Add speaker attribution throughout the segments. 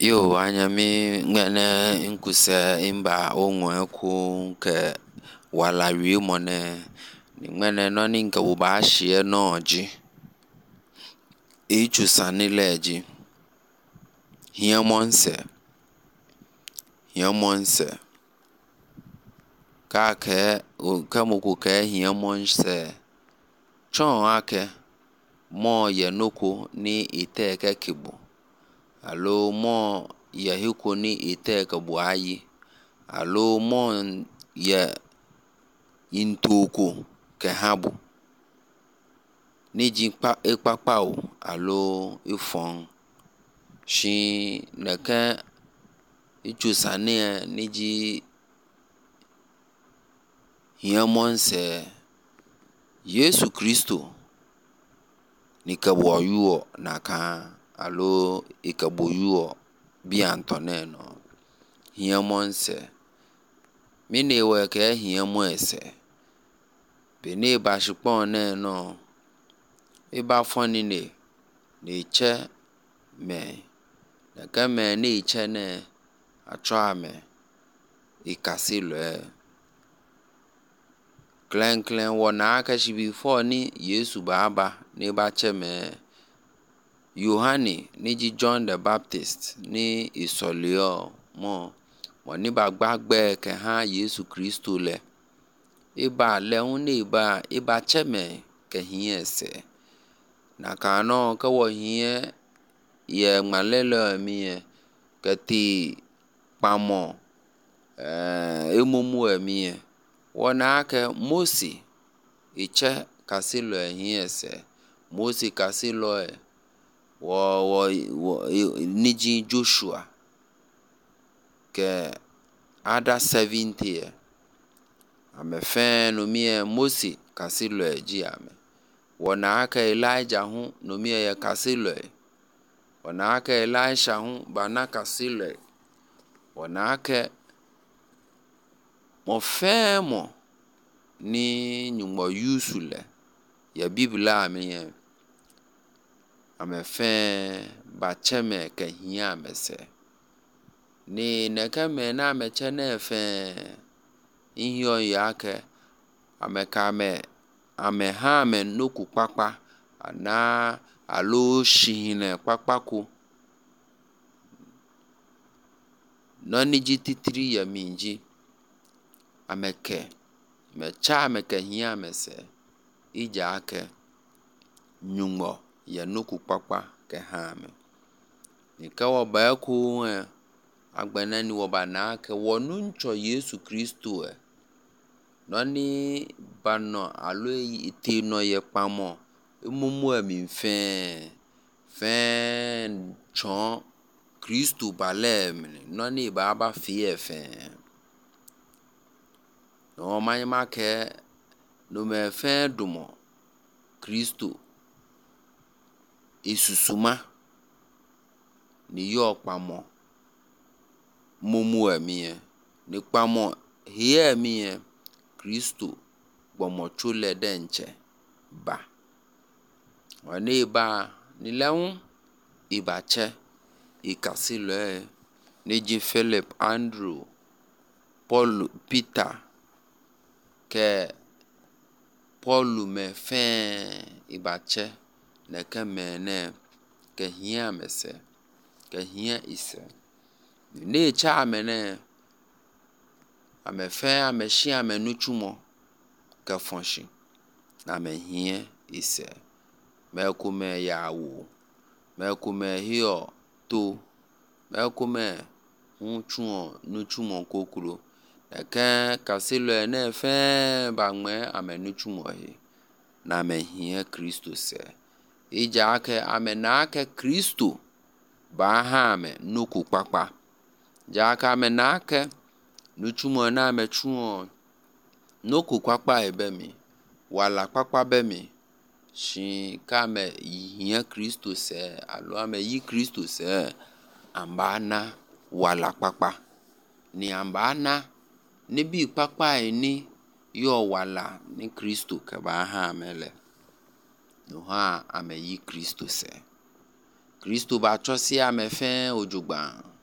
Speaker 1: Yo anyami ngene nkuse imba onwe ku ke wala wi mone ni ngene no ni nke uba shie no ji ichu sanileji hiamonse ka ke kamuku ke hiamonse chon ake mo ye noko ni ite ke kibu alo mo ye hiko ni ite ke buayi alo mo ye intoko ke habu ni jikpa ekpakpao alo ifon shi neke ichusane ni ji hiamonse Yesu Kristo ni kabo yuo naka alo ikabo yuo bi antoneno hiamonse mine we ke hiamonse bene ba shipon no iba foni ne che me na kame ne che ne atwa me ikasilo klen wona aka shi before ni Yesu baba ne ba che me Yohane ni ji John the Baptist ni isolio mo ni ba gbagbe ke ha Yesu Kristo le iba le uni iba che me ke hiense na kano ka wo hie ye malele mi ke ti pamo emumu mi wona aka Mose iche kasilo hiense Mose kasilo wo niji Joshua ke ada 70 amefen no mi Mose kasilo ji ame wona aka Elijah hu no mi ye kasilo wona aka Elisha hu bana kasilo wona aka mo femo ni nyumo yusule ya biblia ame amefen ba cheme ke hia mese ni nekame na meche na efen ihio yake amekame ha me noku papa ana alo shihine papaku no ni jititiri ya minji ameke mecha ameke hia mese ija ake nyumo ya noku papa ke ha me ni ka wo ba ku agbena ni wo ba na ke wonu ncho Yesu Kristo no ni bano alo ite no ye pamo emumu ami fen chon Kristo balem no ni baba fie fen no manyima ke no me fen dumo Kristo isusuma ni yo pamo mumu ami ni pamo hie mi Kristo gbomo chule denche ba oni ba ni leun ibache ikasilo ni ji Philip Andrew Paul Peter ke Paul me fen ibache na kemene ke hia mese ke hia ise ne cha amene amefen ameshi amenuchumo ke fonshi na me hia ise mekume yawo mekume hio to mekume hunchuo nuchumo kokuro ke kasilo ne fen ba ngme amenuchumo he na me hia Kristo se ija ake amena ke Kristo ba ha me nuku papa ja ka amena ke nuchumo na mechuo nuku papa ebe mi wala papa be mi shi ka me hia Kristo se alo ame yi Kristo se ambana wala papa ni ambana ni bi papa ni yo wala ni Kristo ke ba ha mele no ha ame yi Kristo se Kristo ba chosi ame fen ojugba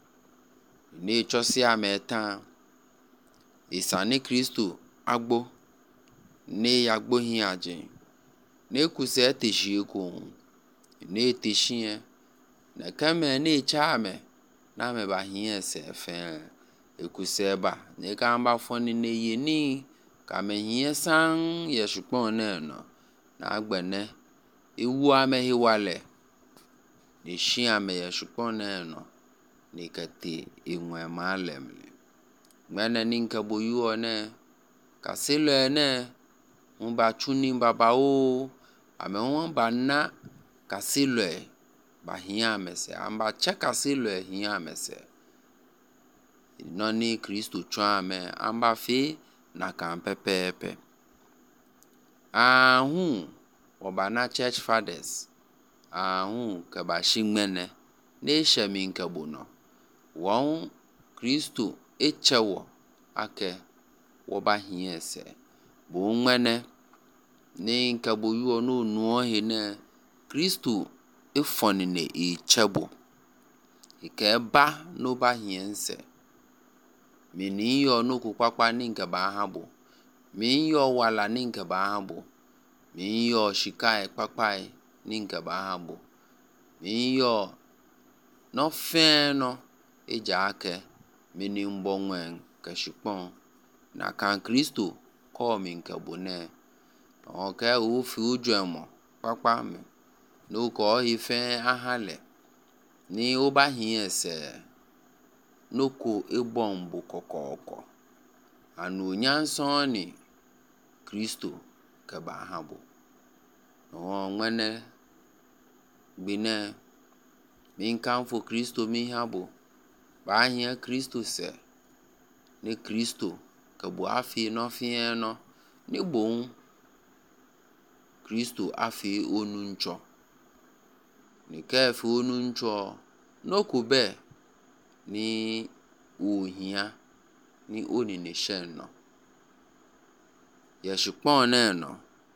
Speaker 1: ne chosi ameta isane Kristo agbo ne yagbo hin aje ne kuse teshi ko ne teshi na kame ne chame na me ba hin se fe ekuse ba ne kan ba foni ne yeni ka me hin san ye shupon ne no na agbene ewu ame hiwale ne shi ame ye shupon ne no ne kate enwe malemle mena ninka boyu one kaselo ene mba chuni baba o ame won ba na kaselo ba hiya mese amba cheka selo hiya mese noni Kristo chwa me amba fe na kan pepepe ahu obana church fathers ahu ka ba shimene ne shamin ka bono won Kristo echewo ake wo ba hiya se bo nwene ne nka boyu onu nuo he ne Kristo efoni ne echebo ike ba no ba hiense mini yo no kukwakwa ni nka ba habo mi yo wala ni nka ba habo mi yo shikai papai ni nka ba habo mi yo no fe no eja ake mini mbonwen ka shipon na kan Kristo ko mi nka bone o ka o fi ojuemo papa mi no ko ife ahale ni o ba hin ese no ko ebombo kokoko anu nyanson ni Kristo ka ba habo no nwene bine min kan fo Kristo mi habo ba hin Kristo se ni Kristo ka bo afi no fi no ni bon Kristo afi onuncho ni kefe onuncho no kube ni ohia ni oni ne shen no ye shupon ne no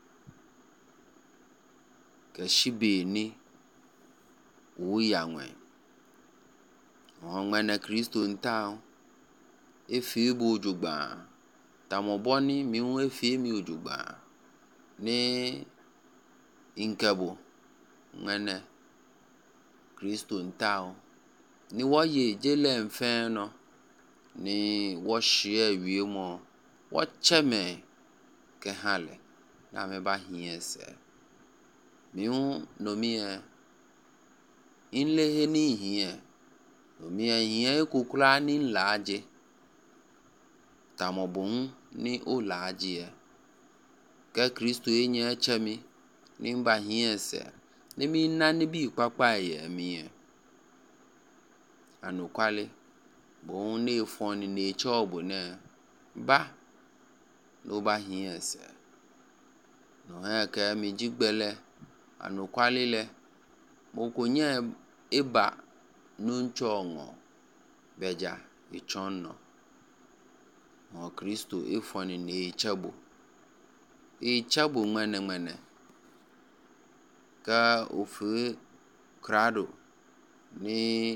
Speaker 1: ke shibe ni o yanwe onwene Kristo nta efi bo ojugba tamoboni mi un efi mi ojugba ni inkabo nwene Kristo nta ni wo ye jele mfe no ni wo shie wie mo wo cheme ke hale na me ba hiense mi un no mi inle he ni hie no mi hie kokura ni laje tamobun ni o laje ke Kristo enye chemi ni mba hiense ni mi na ni bi papa ye mi anukwale bo ne foni ne chobo ne ba no ba hiense no he ke mi jigbele anukwale le mo ko nye eba nunchongo beja ichonno o Kristo efoni ne chabo mene ka ofu krado ni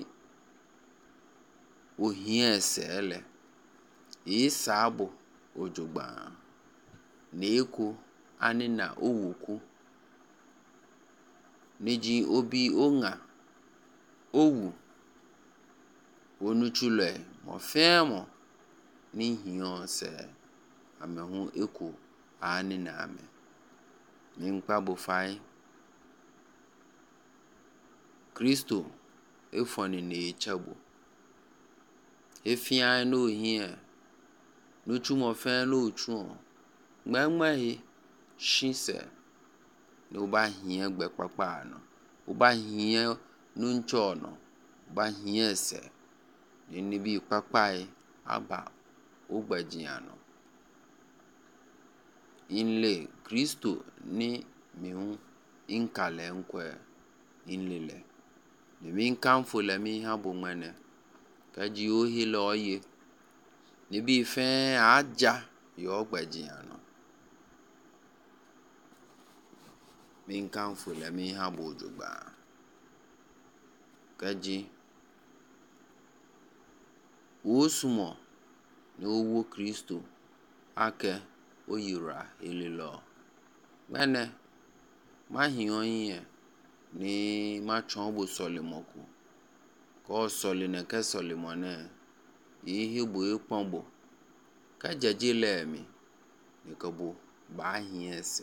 Speaker 1: ohiense ele isabo ojugba neku anina owoku neji obi onga owu onuchule mo femo ni hionse amehu eku anina ame nimpa bo fai Kristo efoni ne chabo efia no hie no chumo fe no chuo gbangmahi shise no ba hie gbe papa no o ba hie nuncho no ba hie se ni bi papa aba o gbajian no inle Kristo ni miun inkale nkwe inlele ni min kanfo le mi habo mene ka ji ohi le oye ni bi fe aja yo gbajian no min kanfo le mi habo ojugba ka ji Wosumo ni owo Kristo ake oyira elilo. Mene mahionye ni machombo solimoku. Ko soline ke solimone ihe bo ekpombo. Ka jajile mi ni kobo ba hiense.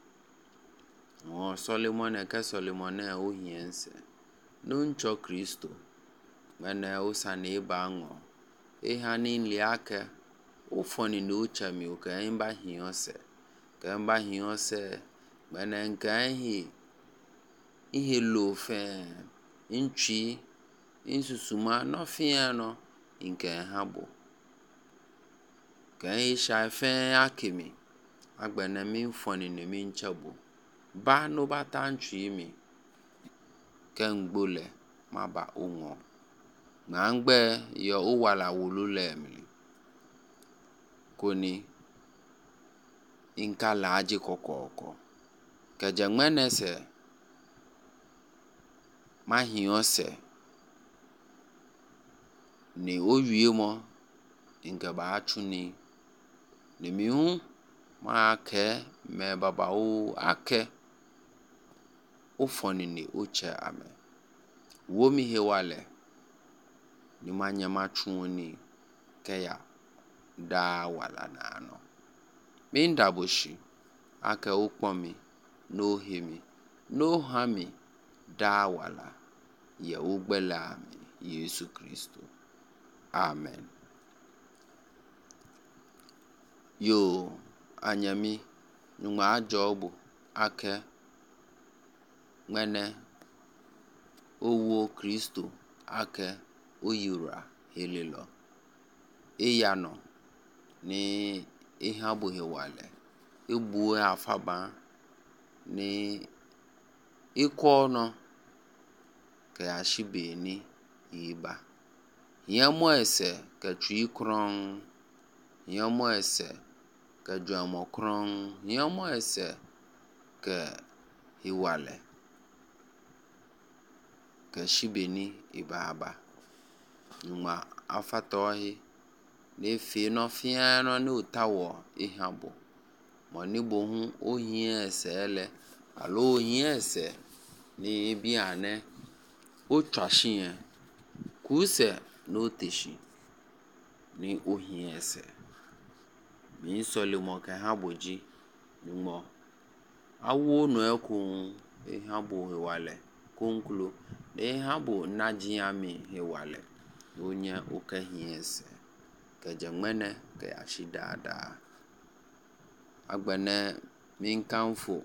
Speaker 1: Solimone ke solimone o hiense. Nuncho Kristo. Mene usane bango. Ehani liake ufoni ni uchami uke imba hionse. Kemba hionse mene nkahi ihe lofe inchi insusuma no fiano nke habo. Ke isha fe akimi agbene mi ufoni ni mi nchabo. Ba no bata nchi mi kengbole maba ungo. Ngangbe yo uwala wulule mi. Koni inka laji kokoko. Kejengmene se mahionse ni owie mo inka ba achuni ni mihu ma ake me baba o ake ufoni ni uche ame. Womi hewale ni manyama chuni keya da wala na ano. Mindaboshi ake ukpomi no hemi no hami da wala ye ugbela ami Yesu Kristo. Amen. Yo anyami numa ajobu ake mene owo Kristo ake oyira helilo. Eyano ni ihabo hewale. Ebu afaba ni ikono ke ashibe ni iba. Yamo ese ke chui kron. Yamo ese ke juamo kron. Yamo ese ke hewale. Ke shibe ni iba. Numa afatohi ne fi no fiano ni utawo ihabo. Moni bohun ohien ese ele. Alo ohien ese ni biane o twashien. Kuse no teshi ni ohien ese. Mi solimo ke haboji numo. Awo no ekun habo hewale. Konklo ne habo najiami hewale. Onye oke hiense. Kejengmene ke ashidada. Agbene minkamfo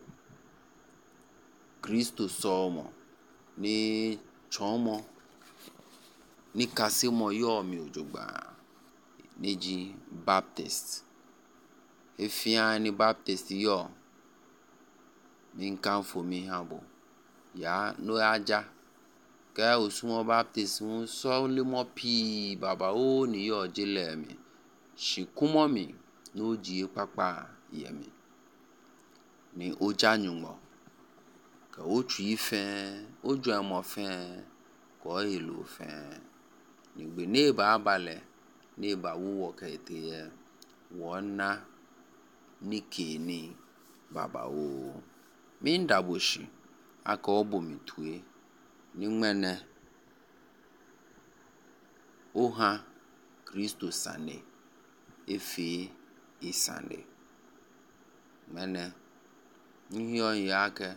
Speaker 1: Kristo somo ni chomo ni kasimo yo mi ojogba neji Baptist. Efiani Baptist yo minkamfo mi habo. Ya no aja. Ke usumo Baptist so limo pi baba o ni yo jile mi. Shikumo mi no ji papa yemi. Ni oja nyungo. Ke ochu ife, ojo amofen, ko elu fen. Ni gbe neba abale, neba wuwo ke eteye. Wona nike ni baba o. Mindaboshi aka obo mitue. Ni mwene oha Kristo sane. Efe isane. Mene nhiyo yake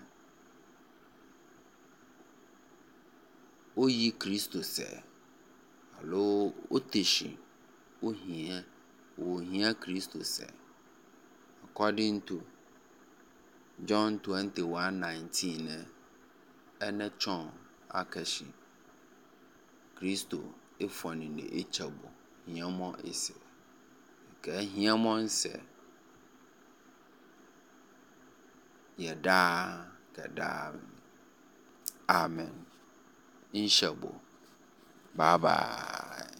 Speaker 1: oyi Kristo se. Alo oteshi ohien Kristo se. According to John 21:19 ene chon akeshi Kristo efoni ni echabo hiamo ese. Ke hiamo nse yeda kada. Amen. Inshabo. Bye bye.